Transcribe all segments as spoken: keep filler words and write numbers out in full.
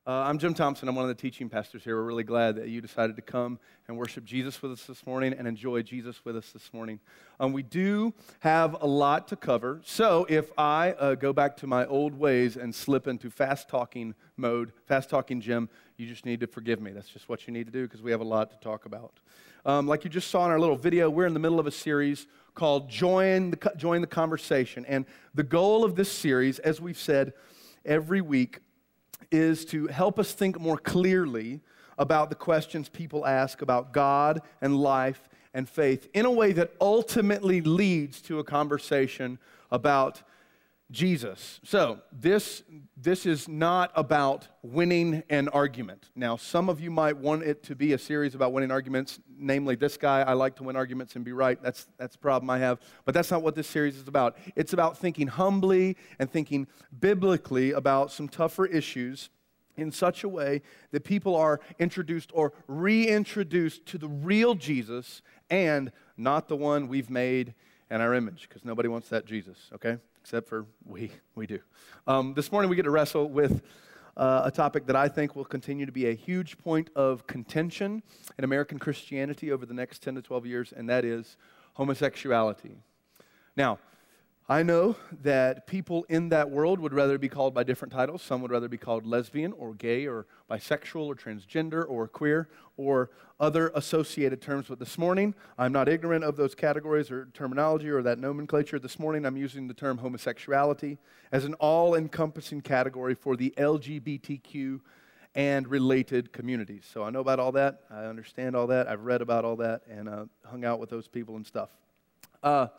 Uh, I'm Jim Thompson. I'm one of the teaching pastors here. We're really glad that you decided to come and worship Jesus with us this morning and enjoy Jesus with us this morning. Um, we do have a lot to cover, so if I uh, go back to my old ways and slip into fast-talking mode, fast-talking Jim, you just need to forgive me. That's just what you need to do because we have a lot to talk about. Um, like you just saw in our little video, we're in the middle of a series called Join the, Join the Conversation, and the goal of this series, as we've said every week, is to help us think more clearly about the questions people ask about God and life and faith in a way that ultimately leads to a conversation about Jesus. So this, this is not about winning an argument. Now, some of you might want it to be a series about winning arguments, namely this guy, I like to win arguments and be right. That's, that's a problem I have. But that's not what this series is about. It's about thinking humbly and thinking biblically about some tougher issues in such a way that people are introduced or reintroduced to the real Jesus and not the one we've made in our image, because nobody wants that Jesus, okay? Except for we, we do. Um, this morning we get to wrestle with uh, a topic that I think will continue to be a huge point of contention in American Christianity over the next ten to twelve years, and that is homosexuality. Now, I know that people in that world would rather be called by different titles. Some would rather be called lesbian or gay or bisexual or transgender or queer or other associated terms. But this morning, I'm not ignorant of those categories or terminology or that nomenclature. This morning, I'm using the term homosexuality as an all-encompassing category for the L G B T Q and related communities. So I know about all that. I understand all that. I've read about all that and uh, hung out with those people and stuff. Uh,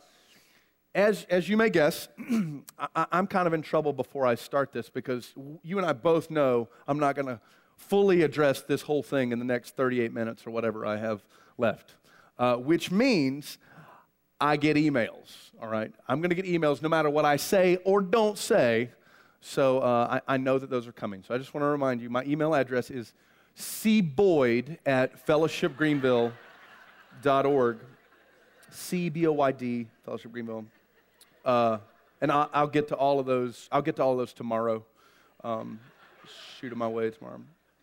As, as you may guess, I, I'm kind of in trouble before I start this because you and I both know I'm not going to fully address this whole thing in the next thirty-eight minutes or whatever I have left, uh, which means I get emails, all right? I'm going to get emails no matter what I say or don't say, so uh, I, I know that those are coming. So I just want to remind you, my email address is c boyd at fellowship greenville dot org, C B O Y D, Fellowship Greenville. Uh, and I'll, I'll get to all of those. I'll get to all of those tomorrow. Um, shoot 'em my way tomorrow.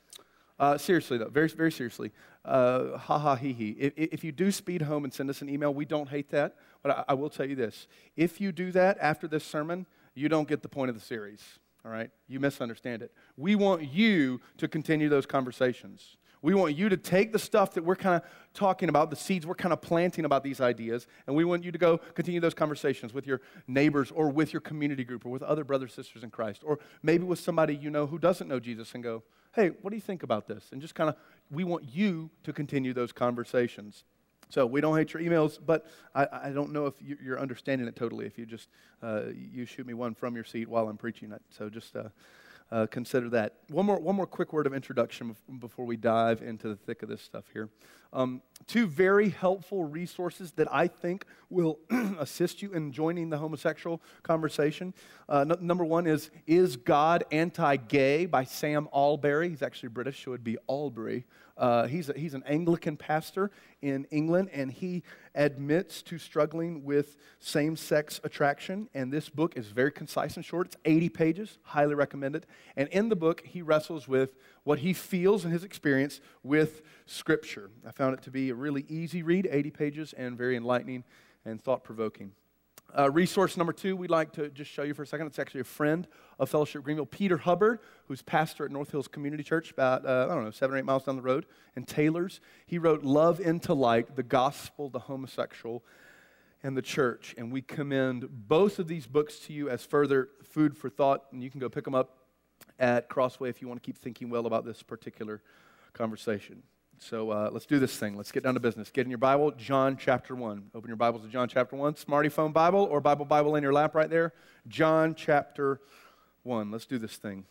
Uh, seriously though, very, very seriously. Uh, ha ha he he. If, if you do speed home and send us an email, we don't hate that. But I, I will tell you this: if you do that after this sermon, you don't get the point of the series. All right, you misunderstand it. We want you to continue those conversations. We want you to take the stuff that we're kind of talking about, the seeds we're kind of planting about these ideas, and we want you to go continue those conversations with your neighbors or with your community group or with other brothers, sisters in Christ, or maybe with somebody you know who doesn't know Jesus and go, hey, what do you think about this? And just kind of, we want you to continue those conversations. So we don't hate your emails, but I, I don't know if you're understanding it totally if you just, uh, you shoot me one from your seat while I'm preaching it. So just... Uh, Uh, consider that. One more, one more quick word of introduction before we dive into the thick of this stuff here. Um, two very helpful resources that I think will assist you in joining the homosexual conversation. Uh, n- number one is Is God Anti-Gay by Sam Allberry. He's actually British, so it'd be Albury. Uh, he's, a, he's an Anglican pastor in England, and he admits to struggling with same-sex attraction, and this book is very concise and short. It's eighty pages, highly recommend it. And in the book, he wrestles with what he feels in his experience with Scripture. I found it to be a really easy read, eighty pages, and very enlightening and thought-provoking. Uh, resource number two we'd like to just show you for a second. It's actually a friend of Fellowship Greenville, Peter Hubbard, who's pastor at North Hills Community Church about, uh, I don't know, seven or eight miles down the road in Taylor's. He wrote Love into Light, the Gospel, the Homosexual, and the Church. And we commend both of these books to you as further food for thought, and you can go pick them up at Crossway if you want to keep thinking well about this particular conversation. So uh, let's do this thing. Let's get down to business. Get in your Bible, John chapter one. Open your Bibles to John chapter one. Smarty phone Bible or Bible Bible in your lap right there. John chapter one. Let's do this thing.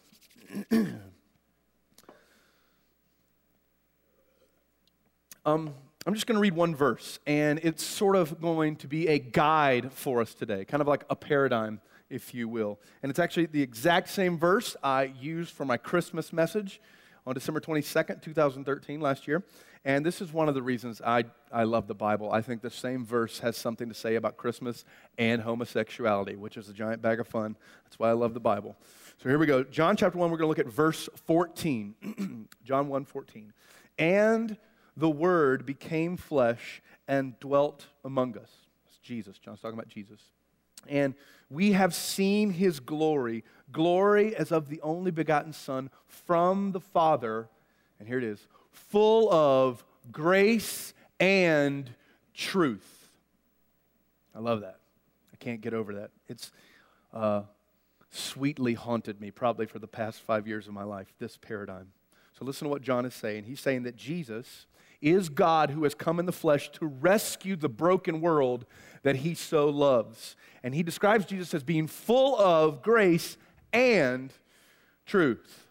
um, I'm just going to read one verse, and it's sort of going to be a guide for us today, kind of like a paradigm, if you will. And it's actually the exact same verse I used for my Christmas message on December twenty-second, twenty thirteen, last year. And this is one of the reasons I, I love the Bible. I think the same verse has something to say about Christmas and homosexuality, which is a giant bag of fun. That's why I love the Bible. So here we go. John chapter one, we're going to look at verse fourteen. John one fourteen. And the Word became flesh and dwelt among us. It's Jesus. John's talking about Jesus. And we have seen his glory, glory as of the only begotten Son from the Father. And here it is, full of grace and truth. I love that. I can't get over that. It's uh, sweetly haunted me probably for the past five years of my life, this paradigm. So listen to what John is saying. He's saying that Jesus is God who has come in the flesh to rescue the broken world that he so loves. And he describes Jesus as being full of grace and truth.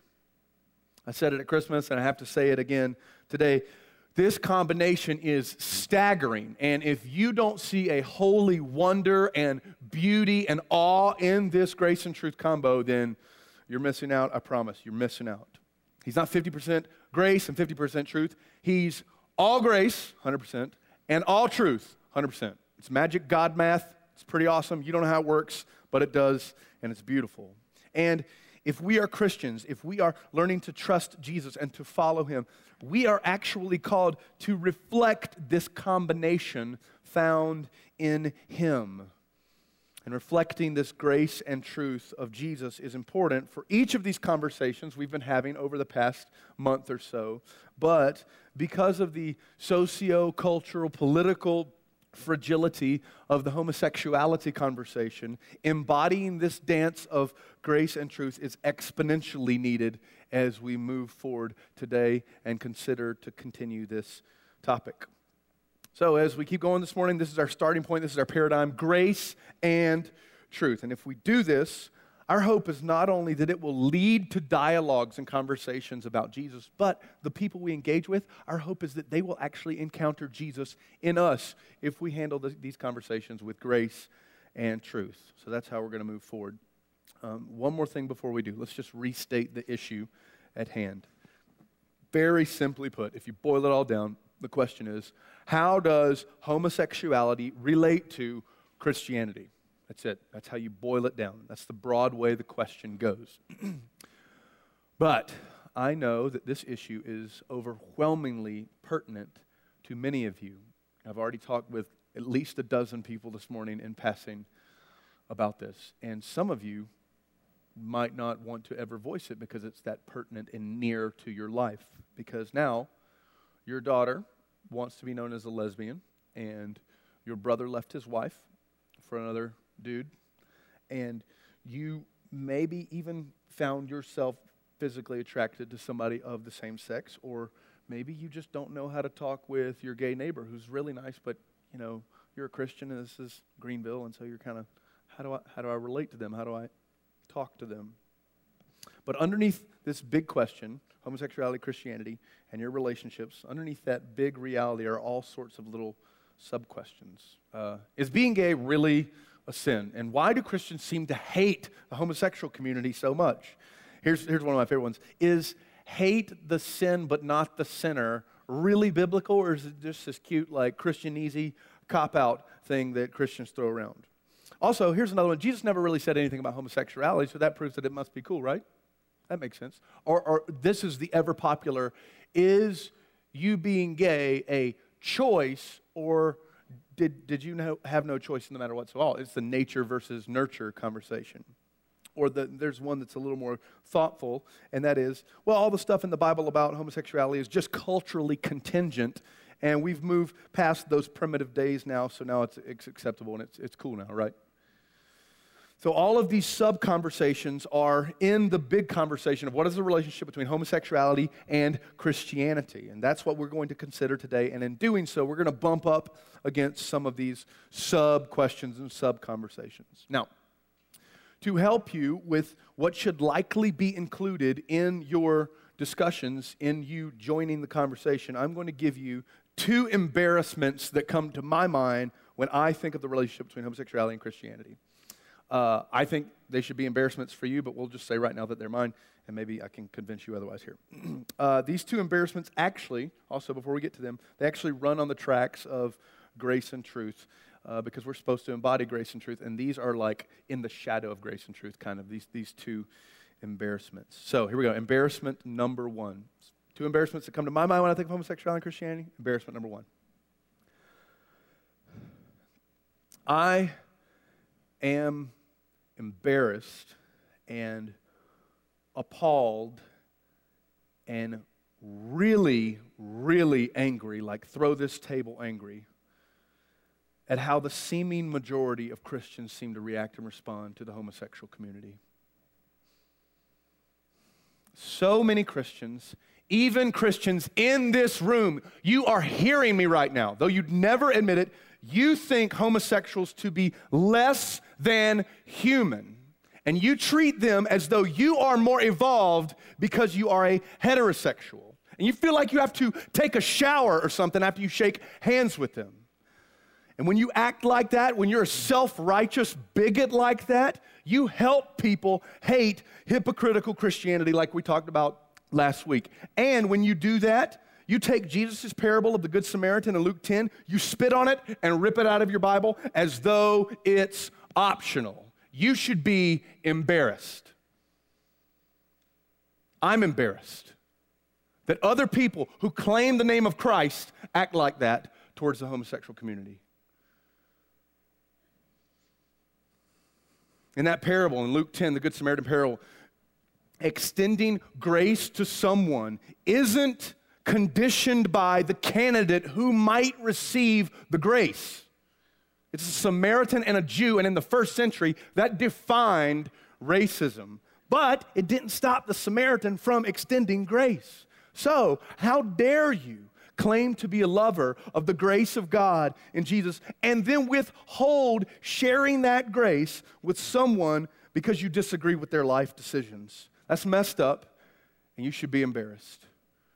I said it at Christmas, and I have to say it again today. This combination is staggering. And if you don't see a holy wonder and beauty and awe in this grace and truth combo, then you're missing out, I promise. You're missing out. He's not fifty percent grace and fifty percent truth. He's all grace, one hundred percent, and all truth, one hundred percent. It's magic God math. It's pretty awesome. You don't know how it works, but it does, and it's beautiful. And if we are Christians, if we are learning to trust Jesus and to follow him, we are actually called to reflect this combination found in him. And reflecting this grace and truth of Jesus is important for each of these conversations we've been having over the past month or so. But because of the socio-cultural, political fragility of the homosexuality conversation, embodying this dance of grace and truth is exponentially needed as we move forward today and consider to continue this topic. So as we keep going this morning, this is our starting point, this is our paradigm, grace and truth. And if we do this, our hope is not only that it will lead to dialogues and conversations about Jesus, but the people we engage with, our hope is that they will actually encounter Jesus in us if we handle this, these conversations with grace and truth. So that's how we're going to move forward. Um, one more thing before we do. Let's just restate the issue at hand. Very simply put, if you boil it all down, the question is, how does homosexuality relate to Christianity? That's it. That's how you boil it down. That's the broad way the question goes. But I know that this issue is overwhelmingly pertinent to many of you. I've already talked with at least a dozen people this morning in passing about this. And some of you might not want to ever voice it because it's that pertinent and near to your life. Because now your daughter wants to be known as a lesbian, and your brother left his wife for another dude, and you maybe even found yourself physically attracted to somebody of the same sex, or maybe you just don't know how to talk with your gay neighbor who's really nice, but you know you're a Christian and this is Greenville, and so you're kind of, how do I how do I relate to them? How do I talk to them? But underneath this big question, homosexuality, Christianity, and your relationships, underneath that big reality are all sorts of little sub-questions. Uh, is being gay really a sin? And why do Christians seem to hate the homosexual community so much? Here's, here's one of my favorite ones. Is hate the sin but not the sinner really biblical, or is it just this cute, like, Christianese cop-out thing that Christians throw around? Also, here's another one. Jesus never really said anything about homosexuality, so that proves that it must be cool, right? That makes sense. Or, or this is the ever-popular, is you being gay a choice, or did, did you know, have no choice in the matter whatsoever? It's the nature versus nurture conversation. Or the, there's one that's a little more thoughtful, and that is, well, all the stuff in the Bible about homosexuality is just culturally contingent, and we've moved past those primitive days now, so now it's, it's acceptable and it's, it's cool now, right? So all of these sub-conversations are in the big conversation of what is the relationship between homosexuality and Christianity. And that's what we're going to consider today. And in doing so, we're going to bump up against some of these sub-questions and sub-conversations. Now, to help you with what should likely be included in your discussions, in you joining the conversation, I'm going to give you two embarrassments that come to my mind when I think of the relationship between homosexuality and Christianity. Uh, I think they should be embarrassments for you, but we'll just say right now that they're mine, and maybe I can convince you otherwise here. uh, these two embarrassments actually, also before we get to them, they actually run on the tracks of grace and truth, uh, because we're supposed to embody grace and truth, and these are like in the shadow of grace and truth, kind of, these, these two embarrassments. So here we go. Embarrassment number one. Two embarrassments that come to my mind when I think of homosexuality and Christianity. Embarrassment number one. I am embarrassed and appalled and really, really angry, like throw this table angry, at how the seeming majority of Christians seem to react and respond to the homosexual community. So many Christians, even Christians in this room, you are hearing me right now, though you'd never admit it, you think homosexuals to be less than human. And you treat them as though you are more evolved because you are a heterosexual. And you feel like you have to take a shower or something after you shake hands with them. And when you act like that, when you're a self-righteous bigot like that, you help people hate hypocritical Christianity like we talked about last week. And when you do that, you take Jesus' parable of the Good Samaritan in Luke ten, you spit on it and rip it out of your Bible as though it's optional. You should be embarrassed. I'm embarrassed that other people who claim the name of Christ act like that towards the homosexual community. In that parable, in Luke ten, the Good Samaritan parable, extending grace to someone isn't conditioned by the candidate who might receive the grace. It's a Samaritan and a Jew, and in the first century, that defined racism. But it didn't stop the Samaritan from extending grace. So, how dare you claim to be a lover of the grace of God in Jesus and then withhold sharing that grace with someone because you disagree with their life decisions? That's messed up, and you should be embarrassed.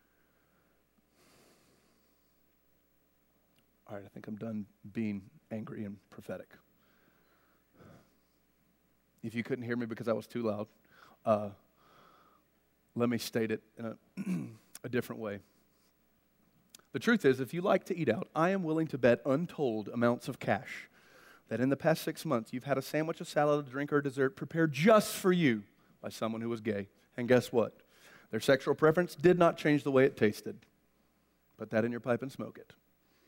All right, I think I'm done being angry and prophetic. If you couldn't hear me because I was too loud, uh, let me state it in a, a different way. The truth is, if you like to eat out, I am willing to bet untold amounts of cash that in the past six months you've had a sandwich, a salad, a drink, or a dessert prepared just for you by someone who was gay. And guess what? Their sexual preference did not change the way it tasted. Put that in your pipe and smoke it.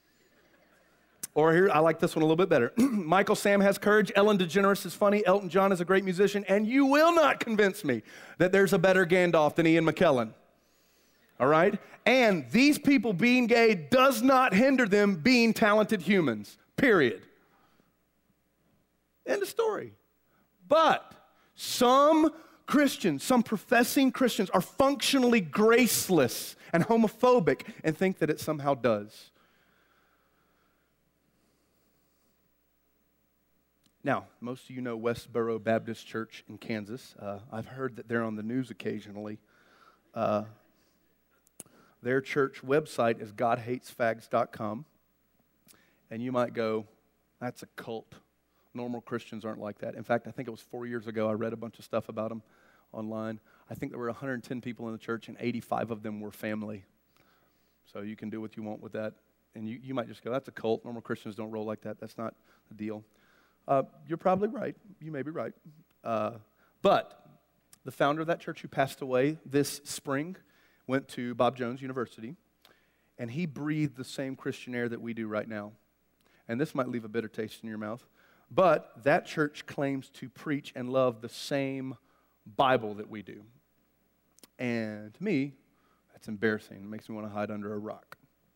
Or here, I like this one a little bit better. Michael Sam has courage, Ellen DeGeneres is funny, Elton John is a great musician, and you will not convince me that there's a better Gandalf than Ian McKellen. All right? And these people being gay does not hinder them being talented humans, period. End of story. But some Christians, some professing Christians are functionally graceless and homophobic and think that it somehow does. Now, most of you know Westboro Baptist Church in Kansas. Uh, I've heard that they're on the news occasionally. Uh, their church website is god hates fags dot com. And you might go, that's a cult. Normal Christians aren't like that. In fact, I think it was four years ago, I read a bunch of stuff about them online. I think there were one hundred ten people in the church, and eighty-five of them were family. So you can do what you want with that. And you, you might just go, that's a cult. Normal Christians don't roll like that. That's not the deal. Uh, you're probably right. You may be right. Uh, but the founder of that church who passed away this spring went to Bob Jones University, and he breathed the same Christian air that we do right now. And this might leave a bitter taste in your mouth, but that church claims to preach and love the same Bible that we do. And to me, that's embarrassing. It makes me want to hide under a rock.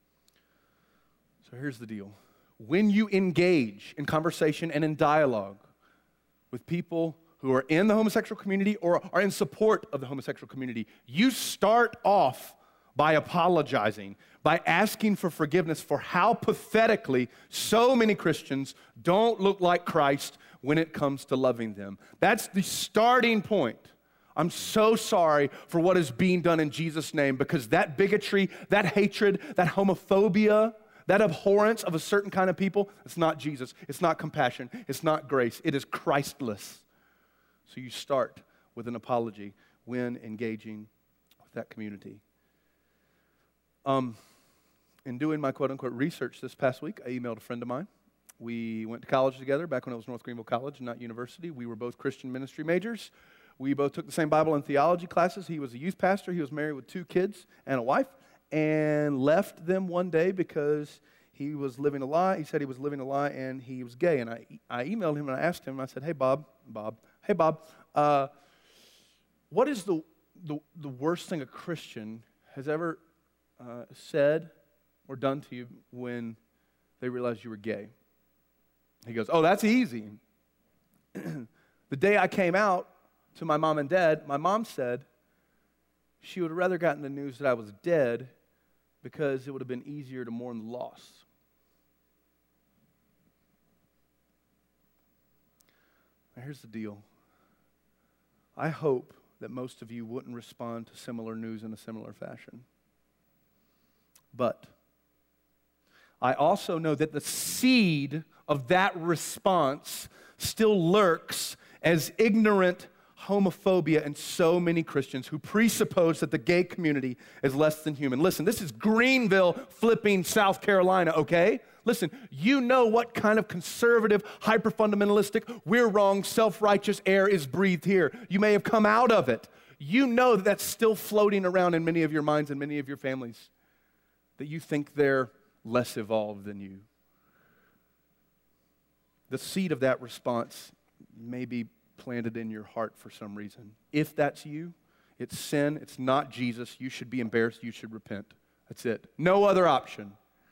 So here's the deal. When you engage in conversation and in dialogue with people who are in the homosexual community or are in support of the homosexual community, you start off by apologizing, by asking for forgiveness for how pathetically so many Christians don't look like Christ when it comes to loving them. That's the starting point. I'm so sorry for what is being done in Jesus' name, because that bigotry, that hatred, that homophobia, that abhorrence of a certain kind of people, it's not Jesus. It's not compassion. It's not grace. It is Christless. So you start with an apology when engaging with that community. Um, in doing my quote-unquote research this past week, I emailed a friend of mine. We went to college together back when it was North Greenville College, not university. We were both Christian ministry majors. We both took the same Bible and theology classes. He was a youth pastor. He was married with two kids and a wife, and left them one day because he was living a lie. He said he was living a lie, and he was gay. And I, I emailed him, and I asked him, I said, hey, Bob, Bob, hey, Bob, uh, what is the, the, the worst thing a Christian has ever uh, said or done to you when they realized you were gay? He goes, oh, that's easy. The day I came out to my mom and dad, my mom said she would have rather gotten the news that I was dead because it would have been easier to mourn the loss. Now, here's the deal. I hope that most of you wouldn't respond to similar news in a similar fashion. But I also know that the seed of that response still lurks as ignorant homophobia in so many Christians who presuppose that the gay community is less than human. Listen, this is Greenville flipping South Carolina, okay? Listen, you know what kind of conservative, hyper-fundamentalistic, we're wrong, self-righteous air is breathed here. You may have come out of it. You know that that's still floating around in many of your minds and many of your families, that you think they're less evolved than you. The seed of that response may be planted in your heart for some reason. If that's you, it's sin, it's not Jesus, you should be embarrassed, you should repent. That's it. No other option.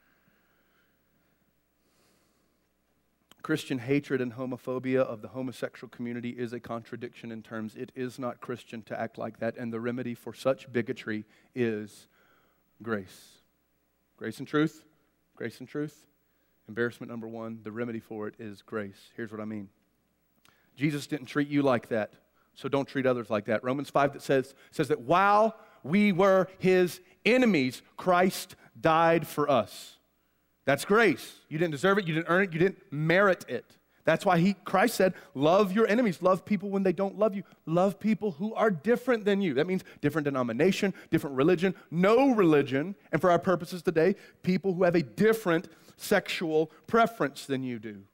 Christian hatred and homophobia of the homosexual community is a contradiction in terms. It is not Christian to act like that, and the remedy for such bigotry is grace. Grace and truth. Grace and truth. Embarrassment number one, the remedy for it is grace. Here's what I mean. Jesus didn't treat you like that, so don't treat others like that. Romans five that says, says that while we were his enemies, Christ died for us. That's grace. You didn't deserve it, you didn't earn it, you didn't merit it. That's why he, Christ said, love your enemies. Love people when they don't love you. Love people who are different than you. That means different denomination, different religion, no religion, and for our purposes today, people who have a different sexual preference than you do.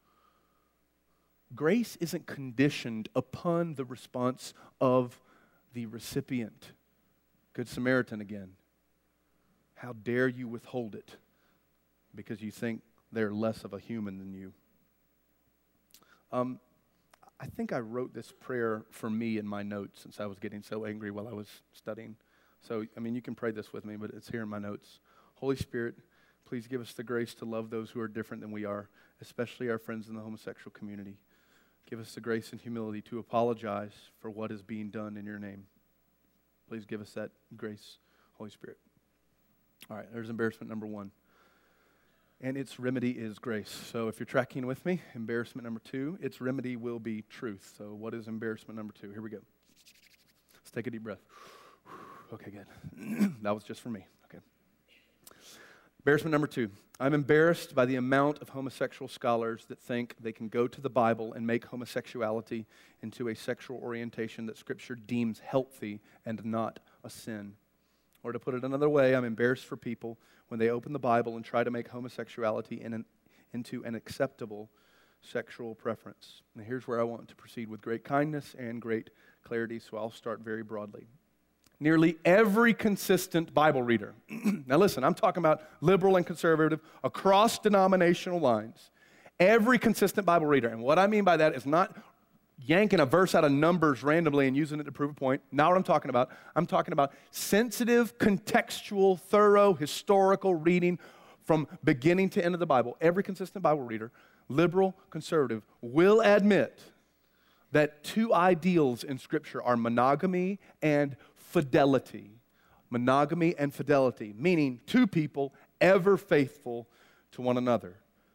Grace isn't conditioned upon the response of the recipient. Good Samaritan again. How dare you withhold it because you think they're less of a human than you. Um, I think I wrote this prayer for me in my notes since I was getting so angry while I was studying. So, I mean, you can pray this with me, but it's here in my notes. Holy Spirit, please give us the grace to love those who are different than we are, especially our friends in the homosexual community. Give us the grace and humility to apologize for what is being done in your name. Please give us that grace, Holy Spirit. All right, there's embarrassment number one. And its remedy is grace. So if you're tracking with me, embarrassment number two, its remedy will be truth. So what is embarrassment number two? Here we go. Let's take a deep breath. Okay, good. That was just for me. Okay. Embarrassment number two. I'm embarrassed by the amount of homosexual scholars that think they can go to the Bible and make homosexuality into a sexual orientation that Scripture deems healthy and not a sin. Or to put it another way, I'm embarrassed for people when they open the Bible and try to make homosexuality in an, into an acceptable sexual preference. And here's where I want to proceed with great kindness and great clarity, so I'll start very broadly. Nearly every consistent Bible reader, now listen, I'm talking about liberal and conservative across denominational lines, every consistent Bible reader, and what I mean by that is not yanking a verse out of Numbers randomly and using it to prove a point. Not what I'm talking about. I'm talking about sensitive, contextual, thorough, historical reading from beginning to end of the Bible. Every consistent Bible reader, liberal, conservative, will admit that two ideals in Scripture are monogamy and fidelity. Monogamy and fidelity, meaning two people ever faithful to one another.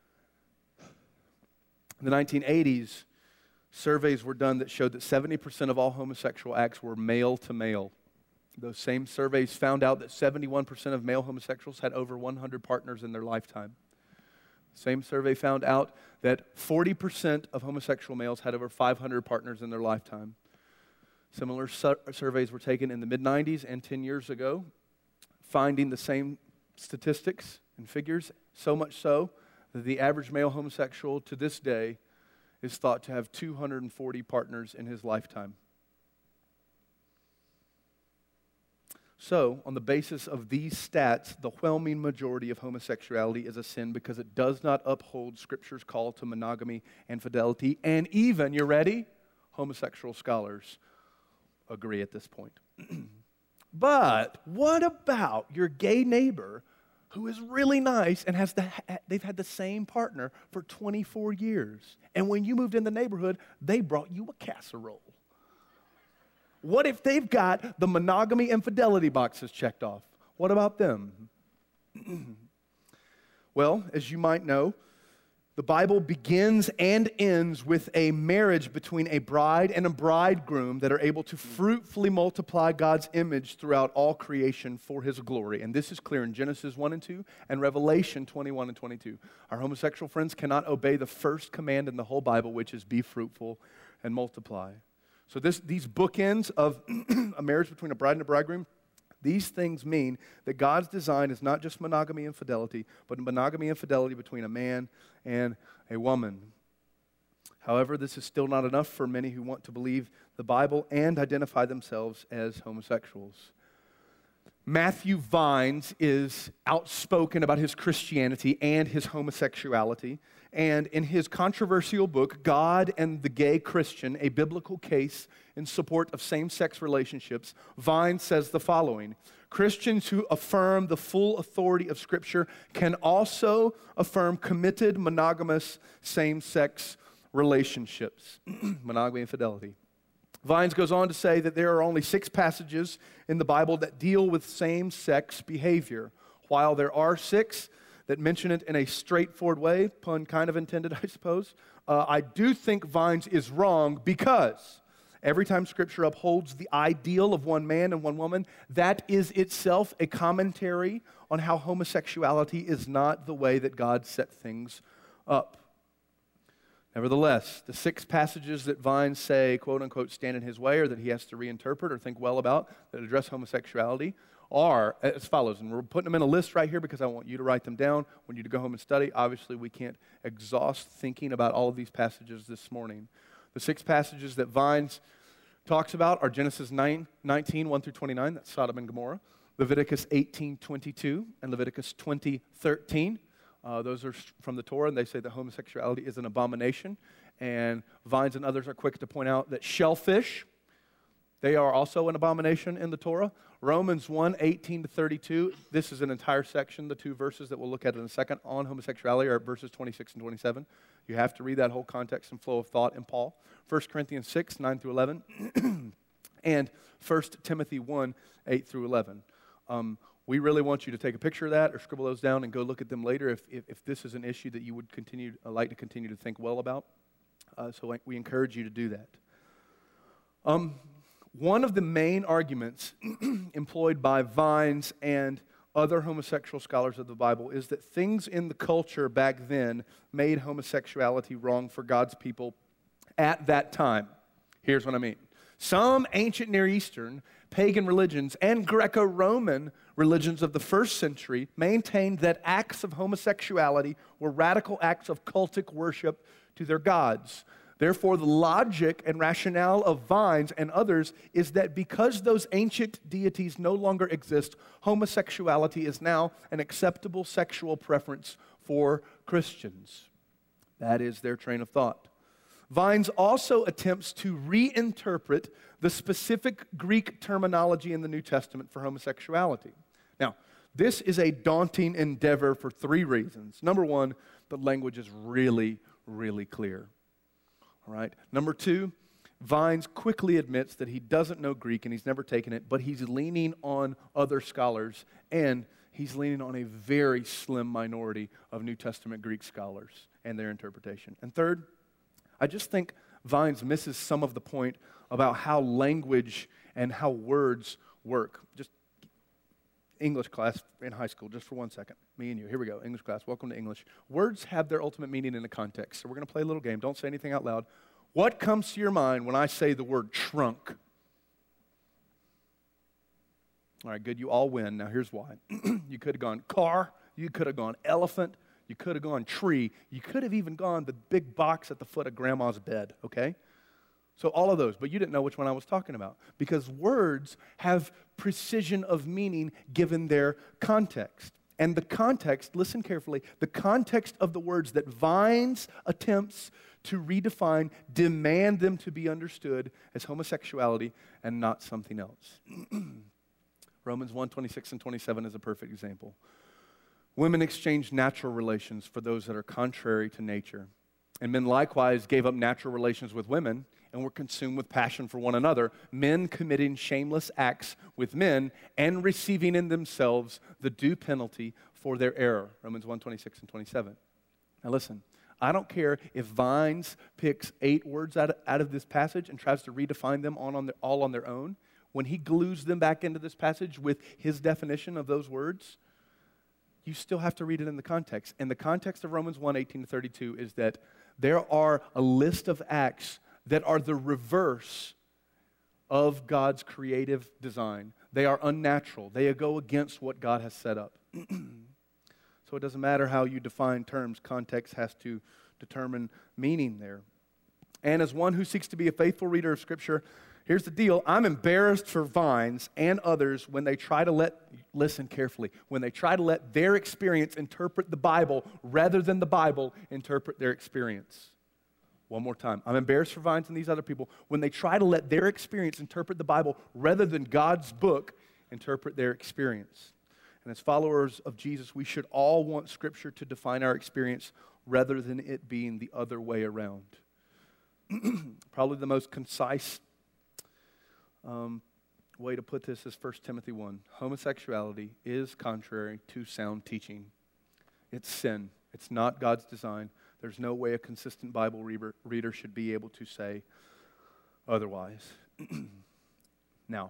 In the nineteen eighties, surveys were done that showed that seventy percent of all homosexual acts were male to male. Those same surveys found out that seventy-one percent of male homosexuals had over one hundred partners in their lifetime. The same survey found out that forty percent of homosexual males had over five hundred partners in their lifetime. Similar su- surveys were taken in the mid nineties and ten years ago, finding the same statistics and figures, so much so that the average male homosexual to this day is thought to have two hundred forty partners in his lifetime. So, on the basis of these stats, the whelming majority of homosexuality is a sin because it does not uphold Scripture's call to monogamy and fidelity, and even, you ready? Homosexual scholars agree at this point. But what about your gay neighbor who is really nice and has the, they've had the same partner for twenty-four years, and when you moved in the neighborhood, they brought you a casserole? What if they've got the monogamy and fidelity boxes checked off? What about them? Well, as you might know, the Bible begins and ends with a marriage between a bride and a bridegroom that are able to fruitfully multiply God's image throughout all creation for His glory. And this is clear in Genesis one and two and Revelation twenty-one and twenty-two. Our homosexual friends cannot obey the first command in the whole Bible, which is be fruitful and multiply. So this, these bookends of a marriage between a bride and a bridegroom, these things mean that God's design is not just monogamy and fidelity, but monogamy and fidelity between a man and a woman. However, this is still not enough for many who want to believe the Bible and identify themselves as homosexuals. Matthew Vines is outspoken about his Christianity and his homosexuality. And in his controversial book, God and the Gay Christian, a biblical case in support of same-sex relationships, Vines says the following: Christians who affirm the full authority of Scripture can also affirm committed, monogamous, same-sex relationships, monogamy and fidelity. Vines goes on to say that there are only six passages in the Bible that deal with same-sex behavior. While there are six that mention it in a straightforward way, pun kind of intended, I suppose, uh, I do think Vines is wrong because every time Scripture upholds the ideal of one man and one woman, that is itself a commentary on how homosexuality is not the way that God set things up. Nevertheless, the six passages that Vines say, quote unquote, stand in his way or that he has to reinterpret or think well about that address homosexuality are as follows. And we're putting them in a list right here because I want you to write them down. I want you to go home and study. Obviously, we can't exhaust thinking about all of these passages this morning. The six passages that Vines talks about are Genesis nine, nineteen, one through twenty-nine, that's Sodom and Gomorrah, Leviticus eighteen, twenty-two, and Leviticus twenty, thirteen. Uh, those are from the Torah, and they say that homosexuality is an abomination. And Vines and others are quick to point out that shellfish, they are also an abomination in the Torah. Romans one, eighteen to thirty-two, this is an entire section, the two verses that we'll look at in a second on homosexuality are verses twenty-six and twenty-seven. You have to read that whole context and flow of thought in Paul. First Corinthians six, nine through eleven, and First Timothy one, eight through eleven. Um, we really want you to take a picture of that or scribble those down and go look at them later if, if, if this is an issue that you would continue uh, like to continue to think well about. Uh, so we encourage you to do that. Um, one of the main arguments employed by Vines and other homosexual scholars of the Bible is that things in the culture back then made homosexuality wrong for God's people at that time. Here's what I mean. Some ancient Near Eastern pagan religions and Greco-Roman religions of the first century maintained that acts of homosexuality were radical acts of cultic worship to their gods. Therefore, the logic and rationale of Vines and others is that because those ancient deities no longer exist, homosexuality is now an acceptable sexual preference for Christians. That is their train of thought. Vines also attempts to reinterpret the specific Greek terminology in the New Testament for homosexuality. Now, this is a daunting endeavor for three reasons. Number one, the language is really, really clear. All right. Number two, Vines quickly admits that he doesn't know Greek and he's never taken it, but he's leaning on other scholars, and he's leaning on a very slim minority of New Testament Greek scholars and their interpretation. And third, I just think Vines misses some of the point about how language and how words work. Just English class in high school, just for one second. Me and you. Here we go. English class. Welcome to English. Words have their ultimate meaning in a context. So we're going to play a little game. Don't say anything out loud. What comes to your mind when I say the word trunk? All right, good. You all win. Now here's why. You could have gone car. You could have gone elephant. You could have gone tree. You could have even gone the big box at the foot of grandma's bed, okay? So all of those, but you didn't know which one I was talking about because words have precision of meaning given their context. And the context, listen carefully, the context of the words that Vines attempts to redefine demand them to be understood as homosexuality and not something else. Romans one, twenty-six and twenty-seven is a perfect example. Women exchanged natural relations for those that are contrary to nature. And men likewise gave up natural relations with women and were consumed with passion for one another, men committing shameless acts with men and receiving in themselves the due penalty for their error. Romans one, twenty-six and twenty-seven. Now listen, I don't care if Vines picks eight words out of, out of this passage and tries to redefine them on, on their, all on their own. When he glues them back into this passage with his definition of those words, you still have to read it in the context. And the context of Romans one, eighteen to thirty-two is that there are a list of acts that are the reverse of God's creative design. They are unnatural. They go against what God has set up. So it doesn't matter how you define terms. Context has to determine meaning there. And as one who seeks to be a faithful reader of Scripture, here's the deal. I'm embarrassed for Vines and others when they try to let, listen carefully, when they try to let their experience interpret the Bible rather than the Bible interpret their experience. One more time. I'm embarrassed for Vines and these other people when they try to let their experience interpret the Bible rather than God's book interpret their experience. And as followers of Jesus, we should all want Scripture to define our experience rather than it being the other way around. Probably the most concise um, way to put this is First Timothy one. Homosexuality is contrary to sound teaching. It's sin. It's not God's design. There's no way a consistent Bible reader, reader should be able to say otherwise. Now,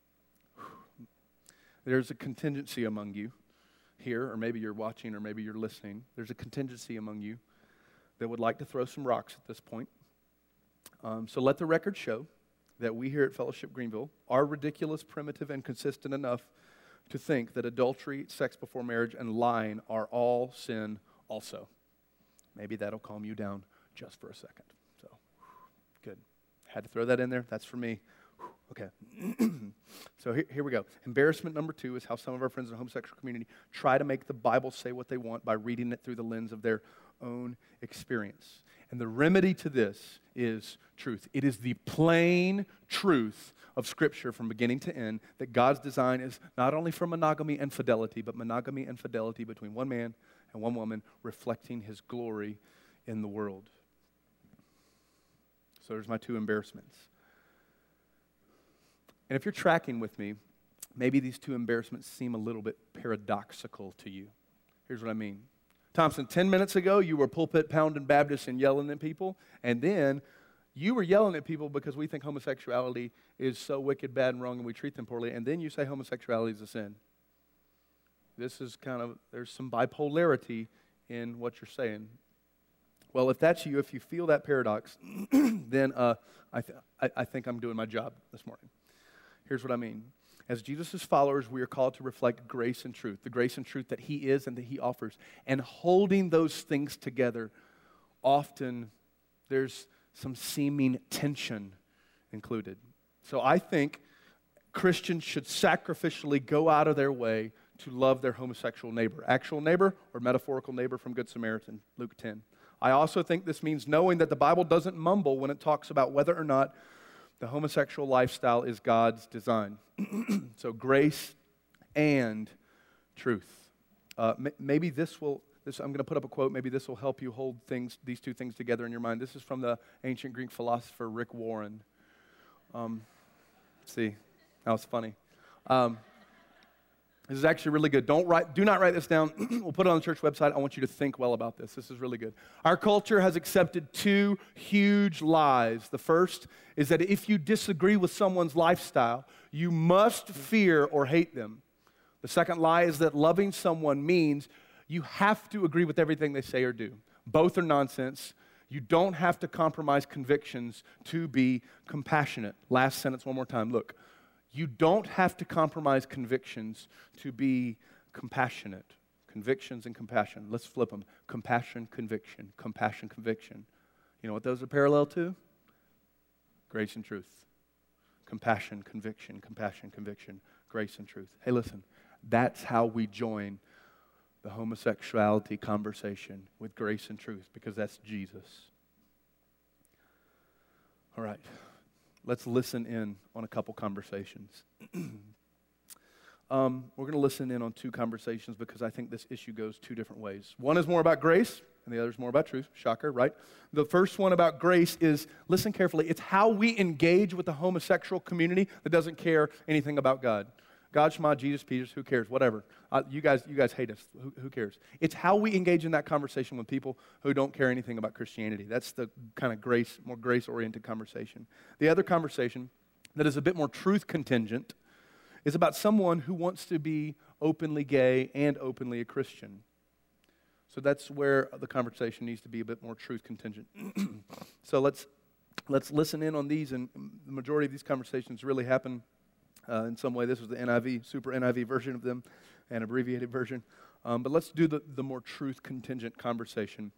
there's a contingency among you here, or maybe you're watching, or maybe you're listening. There's a contingency among you that would like to throw some rocks at this point. Um, so let the record show that we here at Fellowship Greenville are ridiculous, primitive, and consistent enough to think that adultery, sex before marriage, and lying are all sin also. Maybe that'll calm you down just for a second. So, good. Had to throw that in there. That's for me. Okay. So here, here we go. Embarrassment number two is how some of our friends in the homosexual community try to make the Bible say what they want by reading it through the lens of their own experience. And the remedy to this is truth. It is the plain truth of Scripture from beginning to end that God's design is not only for monogamy and fidelity, but monogamy and fidelity between one man and one woman, reflecting His glory in the world. So there's my two embarrassments. And if you're tracking with me, maybe these two embarrassments seem a little bit paradoxical to you. Here's what I mean. Thompson, ten minutes ago, you were pulpit pounding Baptists and yelling at people, and then you were yelling at people because we think homosexuality is so wicked, bad, and wrong, and we treat them poorly, and then you say homosexuality is a sin. This is kind of, there's some bipolarity in what you're saying. Well, if that's you, if you feel that paradox, then uh, I, th- I, I think I'm doing my job this morning. Here's what I mean. As Jesus' followers, we are called to reflect grace and truth, the grace and truth that He is and that He offers. And holding those things together, often there's some seeming tension included. So I think Christians should sacrificially go out of their way to love their homosexual neighbor. Actual neighbor or metaphorical neighbor from Good Samaritan, Luke ten. I also think this means knowing that the Bible doesn't mumble when it talks about whether or not the homosexual lifestyle is God's design. So grace and truth. Uh, m- maybe this will, this, I'm going to put up a quote, maybe this will help you hold things, these two things together in your mind. This is from the ancient Greek philosopher Rick Warren. Um, let's see, that was funny. Um, This is actually really good. Don't write, do not write this down. We'll put it on the church website. I want you to think well about this. This is really good. Our culture has accepted two huge lies. The first is that if you disagree with someone's lifestyle, you must fear or hate them. The second lie is that loving someone means you have to agree with everything they say or do. Both are nonsense. You don't have to compromise convictions to be compassionate. Last sentence one more time. Look. You don't have to compromise convictions to be compassionate. Convictions and compassion. Let's flip them. Compassion, conviction. Compassion, conviction. You know what those are parallel to? Grace and truth. Compassion, conviction, compassion, conviction, grace and truth. Hey, listen, that's how we join the homosexuality conversation with grace and truth, because that's Jesus. All right, let's listen in on a couple conversations. um, we're going to listen in on two conversations because I think this issue goes two different ways. One is more about grace, and the other is more about truth. Shocker, right? The first one about grace is, listen carefully, it's how we engage with the homosexual community that doesn't care anything about God. God, Shema, Jesus, Peters, who cares? Whatever. Uh, you guys you guys hate us. Who, who cares? It's how we engage in that conversation with people who don't care anything about Christianity. That's the kind of grace, more grace-oriented conversation. The other conversation that is a bit more truth contingent is about someone who wants to be openly gay and openly a Christian. So that's where the conversation needs to be a bit more truth contingent. So let's let's listen in on these, and the majority of these conversations really happen uh, in some way. This was the N I V, super N I V version of them, an abbreviated version. Um, but let's do the, the more truth contingent conversation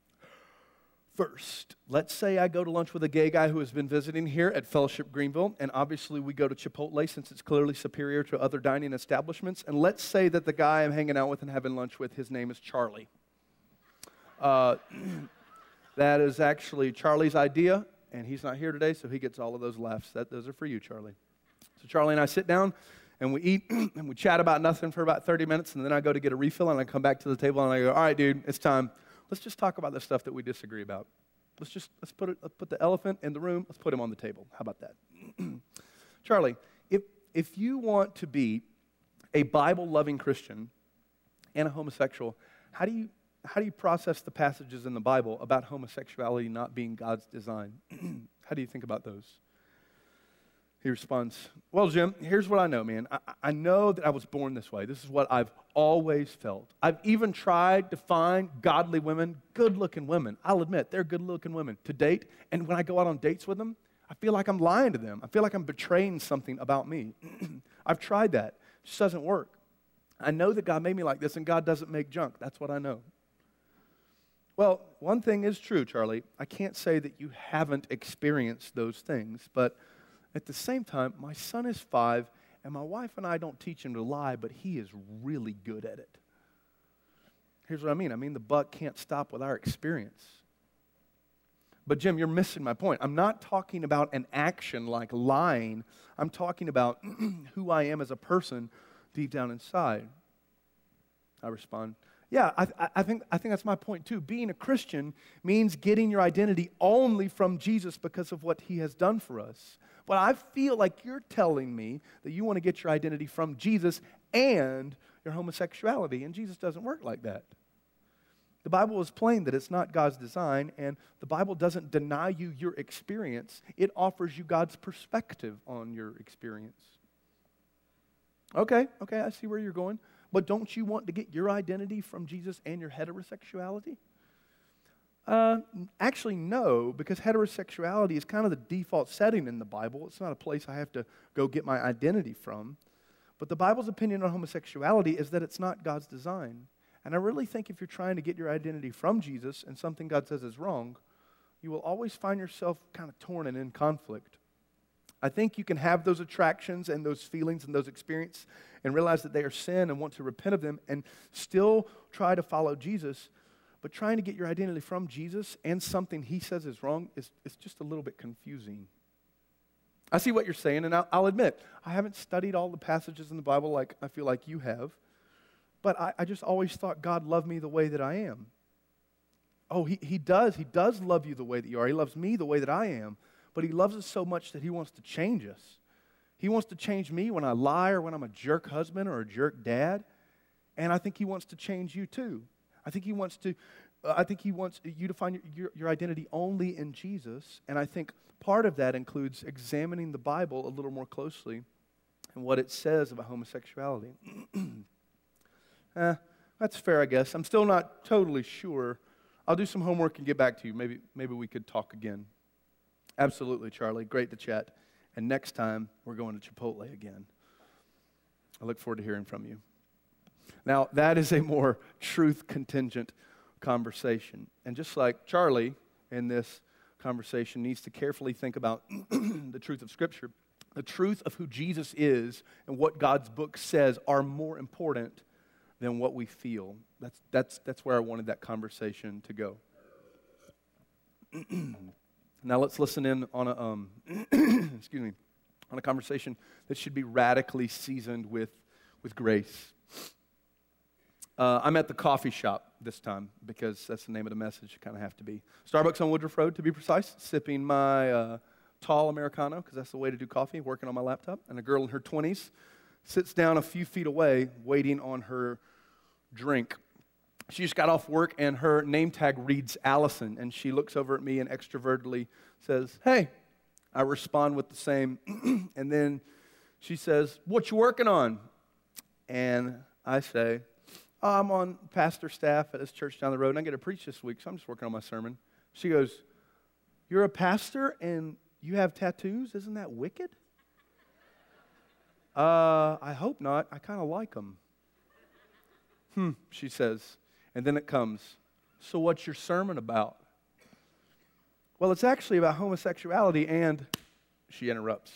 first. Let's say I go to lunch with a gay guy who has been visiting here at Fellowship Greenville, and obviously we go to Chipotle since it's clearly superior to other dining establishments. And let's say that the guy I'm hanging out with and having lunch with, his name is Charlie. Uh, that is actually Charlie's idea, and he's not here today, so he gets all of those laughs. That, those are for you, Charlie. So Charlie and I sit down, and we eat, and we chat about nothing for about thirty minutes, and then I go to get a refill, and I come back to the table, and I go, all right, dude, it's time. Let's just talk about the stuff that we disagree about. Let's just, let's put it, let's put the elephant in the room, let's put him on the table. How about that? Charlie, if, if you want to be a Bible-loving Christian and a homosexual, how do you How do you process the passages in the Bible about homosexuality not being God's design? How do you think about those? He responds, well, Jim, here's what I know, man. I, I know that I was born this way. This is what I've always felt. I've even tried to find godly women, good-looking women. I'll admit, they're good-looking women to date. And when I go out on dates with them, I feel like I'm lying to them. I feel like I'm betraying something about me. I've tried that. It just doesn't work. I know that God made me like this, and God doesn't make junk. That's what I know. Well, one thing is true, Charlie. I can't say that you haven't experienced those things, but at the same time, my son is five, and my wife and I don't teach him to lie, but he is really good at it. Here's what I mean. I mean, the buck can't stop with our experience. But Jim, you're missing my point. I'm not talking about an action like lying. I'm talking about who I am as a person deep down inside. I respond, yeah, I, I, think, I think that's my point too. Being a Christian means getting your identity only from Jesus because of what he has done for us. But I feel like you're telling me that you want to get your identity from Jesus and your homosexuality, and Jesus doesn't work like that. The Bible is plain that it's not God's design, and the Bible doesn't deny you your experience. It offers you God's perspective on your experience. Okay, okay, I see where you're going. But don't you want to get your identity from Jesus and your heterosexuality? Uh, actually, no, because heterosexuality is kind of the default setting in the Bible. It's not a place I have to go get my identity from. But the Bible's opinion on homosexuality is that it's not God's design. And I really think if you're trying to get your identity from Jesus and something God says is wrong, you will always find yourself kind of torn and in conflict. I think you can have those attractions and those feelings and those experiences and realize that they are sin and want to repent of them and still try to follow Jesus. But trying to get your identity from Jesus and something he says is wrong is, is just a little bit confusing. I see what you're saying, and I'll, I'll admit, I haven't studied all the passages in the Bible like I feel like you have, but I, I just always thought God loved me the way that I am. Oh, he, he does. He does love you the way that you are. He loves me the way that I am. But he loves us so much that he wants to change us. He wants to change me when I lie or when I'm a jerk husband or a jerk dad. And I think he wants to change you too. I think he wants to, uh, I think he wants you to find your, your, your identity only in Jesus. And I think part of that includes examining the Bible a little more closely and what it says about homosexuality. eh, that's fair, I guess. I'm still not totally sure. I'll do some homework and get back to you. Maybe, maybe we could talk again. Absolutely, Charlie. Great to chat. And next time, we're going to Chipotle again. I look forward to hearing from you. Now, that is a more truth-contingent conversation. And just like Charlie in this conversation needs to carefully think about the truth of Scripture. The truth of who Jesus is and what God's book says are more important than what we feel. That's, that's, that's where I wanted that conversation to go. Now let's listen in on a, um, excuse me, on a conversation that should be radically seasoned with, with grace. Uh, I'm at the coffee shop this time because that's the name of the message. You kind of have to be. Starbucks on Woodruff Road, to be precise, sipping my uh, tall Americano because that's the way to do coffee, working on my laptop. And a girl in her twenties sits down a few feet away waiting on her drink. She just got off work and her name tag reads Allison, and she looks over at me and extrovertedly says, "Hey." I respond with the same, and then she says, "What you working on?" And I say, oh, "I'm on pastor staff at this church down the road, and I get to preach this week, so I'm just working on my sermon." She goes, "You're a pastor and you have tattoos? Isn't that wicked?" Uh, I hope not. I kind of like them. Hmm, she says. And then it comes, "So what's your sermon about?" "Well, it's actually about homosexuality," and she interrupts.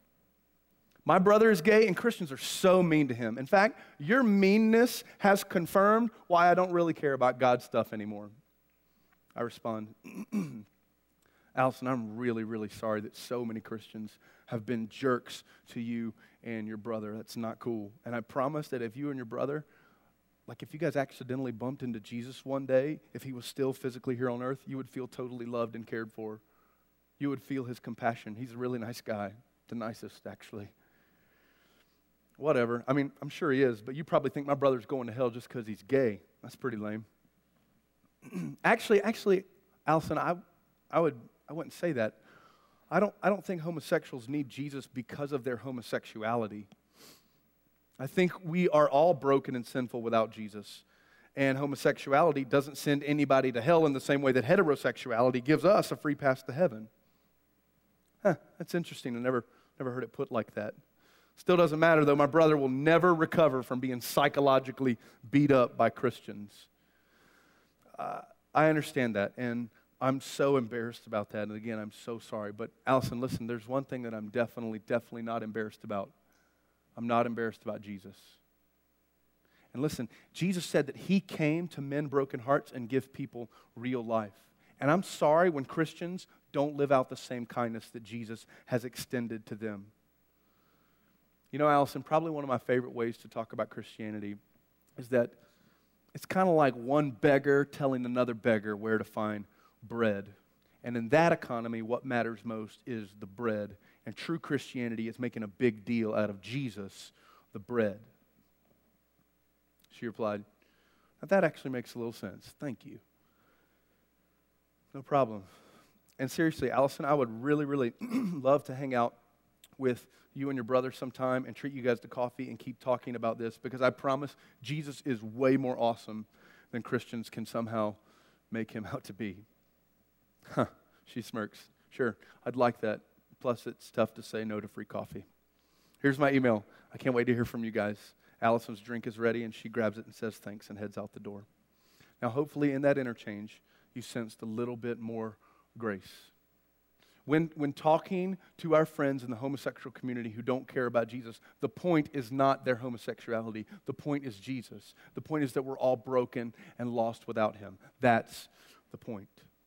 "My brother is gay, and Christians are so mean to him. In fact, your meanness has confirmed why I don't really care about God's stuff anymore." I respond, "Allison, I'm really, really sorry that so many Christians have been jerks to you and your brother. That's not cool. And I promise that if you and your brother, like if you guys accidentally bumped into Jesus one day, if he was still physically here on earth, you would feel totally loved and cared for. You would feel his compassion. He's a really nice guy. The nicest, actually." Whatever. I mean, I'm sure he is, but you probably think my brother's going to hell just because he's gay. That's pretty lame. actually, actually, Allison, I, I would, I wouldn't say that. I don't, I don't think homosexuals need Jesus because of their homosexuality. I think we are all broken and sinful without Jesus. And homosexuality doesn't send anybody to hell in the same way that heterosexuality gives us a free pass to heaven. Huh, that's interesting. I never, never heard it put like that. Still doesn't matter, though. My brother will never recover from being psychologically beat up by Christians. Uh, I understand that, and I'm so embarrassed about that. And again, I'm so sorry. But Allison, listen, there's one thing that I'm definitely, definitely not embarrassed about. I'm not embarrassed about Jesus. And listen, Jesus said that he came to mend broken hearts and give people real life. And I'm sorry when Christians don't live out the same kindness that Jesus has extended to them. You know, Allison, probably one of my favorite ways to talk about Christianity is that it's kind of like one beggar telling another beggar where to find bread. And in that economy, what matters most is the bread. And true Christianity is making a big deal out of Jesus, the bread. She replied, "Now that actually makes a little sense. Thank you." No problem. And seriously, Allison, I would really, really love to hang out with you and your brother sometime and treat you guys to coffee and keep talking about this, because I promise Jesus is way more awesome than Christians can somehow make him out to be. Huh, she smirks. Sure, I'd like that. Plus, it's tough to say no to free coffee. Here's my email. I can't wait to hear from you guys. Allison's drink is ready, and she grabs it and says thanks and heads out the door. Now, hopefully in that interchange, you sensed a little bit more grace. When, when talking to our friends in the homosexual community who don't care about Jesus, the point is not their homosexuality. The point is Jesus. The point is that we're all broken and lost without him. That's the point.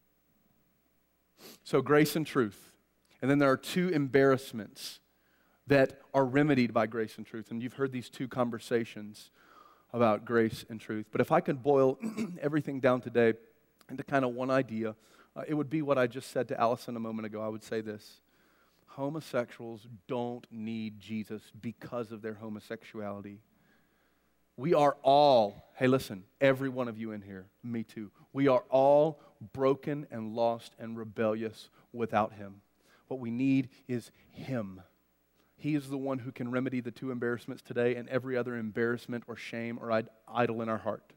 So grace and truth. And then there are two embarrassments that are remedied by grace and truth. And you've heard these two conversations about grace and truth. But if I could boil everything down today into kind of one idea, uh, it would be what I just said to Allison a moment ago. I would say this: homosexuals don't need Jesus because of their homosexuality. We are all, hey listen, every one of you in here, me too, we are all broken and lost and rebellious without him. What we need is him. He is the one who can remedy the two embarrassments today and every other embarrassment or shame or idol in our heart.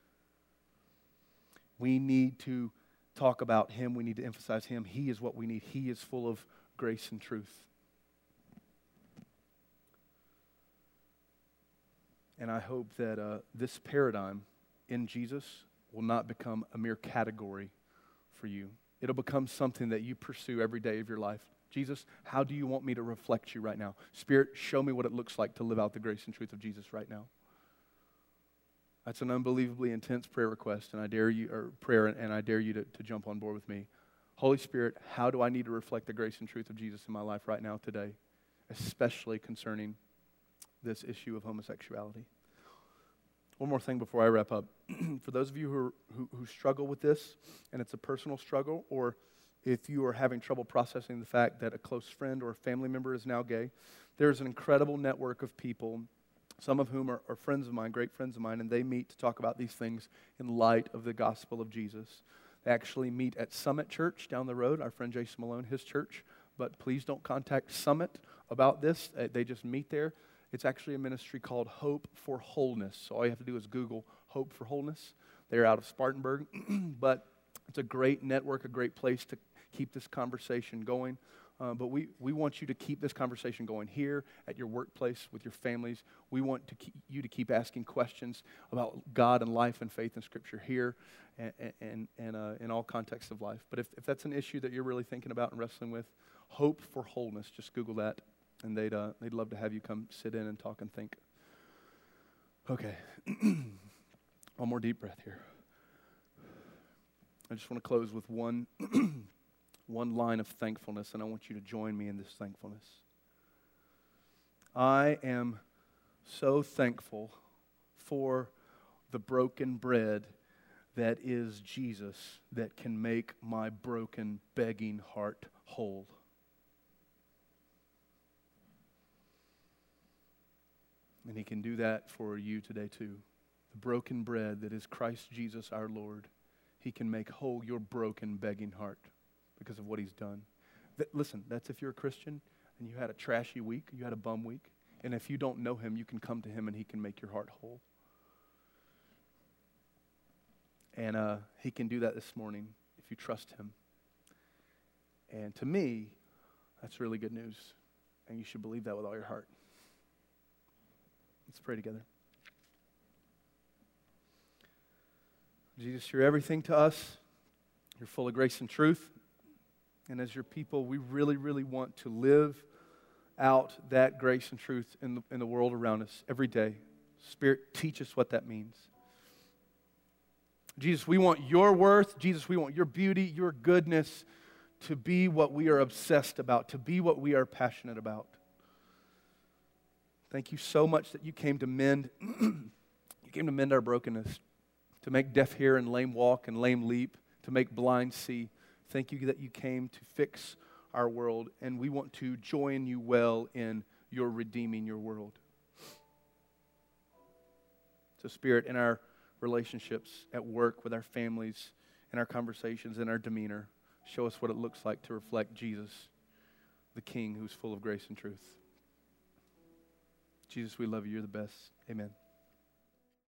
We need to talk about him. We need to emphasize him. He is what we need. He is full of grace and truth. And I hope that uh, this paradigm in Jesus will not become a mere category for you. it'll become something that you pursue every day of your life. Jesus, how do you want me to reflect you right now? Spirit, show me what it looks like to live out the grace and truth of Jesus right now. That's an unbelievably intense prayer request, and I dare you, or prayer, and I dare you to, to jump on board with me. Holy Spirit, how do I need to reflect the grace and truth of Jesus in my life right now today, especially concerning this issue of homosexuality? One more thing before I wrap up. For those of you who, are, who, who struggle with this, and it's a personal struggle, or if you are having trouble processing the fact that a close friend or a family member is now gay, there's an incredible network of people, some of whom are, are friends of mine, great friends of mine, and they meet to talk about these things in light of the gospel of Jesus. They actually meet at Summit Church down the road, our friend Jason Malone, his church, but please don't contact Summit about this. They just meet there. It's actually a ministry called Hope for Wholeness. So all you have to do is Google Hope for Wholeness. They're out of Spartanburg, but it's a great network, a great place to keep this conversation going. Uh, but we, we want you to keep this conversation going here, at your workplace, with your families. We want to keep, you to keep asking questions about God and life and faith and Scripture here and, and, and uh, in all contexts of life. But if, if that's an issue that you're really thinking about and wrestling with, Hope for Wholeness, just Google that, and they'd, uh, they'd love to have you come sit in and talk and think. Okay, one more deep breath here. I just want to close with one one line of thankfulness, and I want you to join me in this thankfulness. I am so thankful for the broken bread that is Jesus that can make my broken, begging heart whole. And He can do that for you today too. The broken bread that is Christ Jesus our Lord, He can make whole your broken, begging heart because of what He's done. Th- listen, that's if you're a Christian and you had a trashy week, you had a bum week, and if you don't know Him, you can come to Him and He can make your heart whole. And uh, He can do that this morning if you trust Him. And to me, that's really good news, and you should believe that with all your heart. Let's pray together. Jesus, you're everything to us. You're full of grace and truth. And as your people, we really, really want to live out that grace and truth in the, in the world around us every day. Spirit, teach us what that means. Jesus, we want your worth. Jesus, we want your beauty, your goodness to be what we are obsessed about, to be what we are passionate about. Thank you so much that you came to mend, you came to mend our brokenness, to make deaf hear and lame walk and lame leap, to make blind see. Thank you that you came to fix our world, and we want to join you well in your redeeming your world. So Spirit, in our relationships, at work, with our families, in our conversations, in our demeanor, show us what it looks like to reflect Jesus, the King who's full of grace and truth. Jesus, we love you. You're the best. Amen.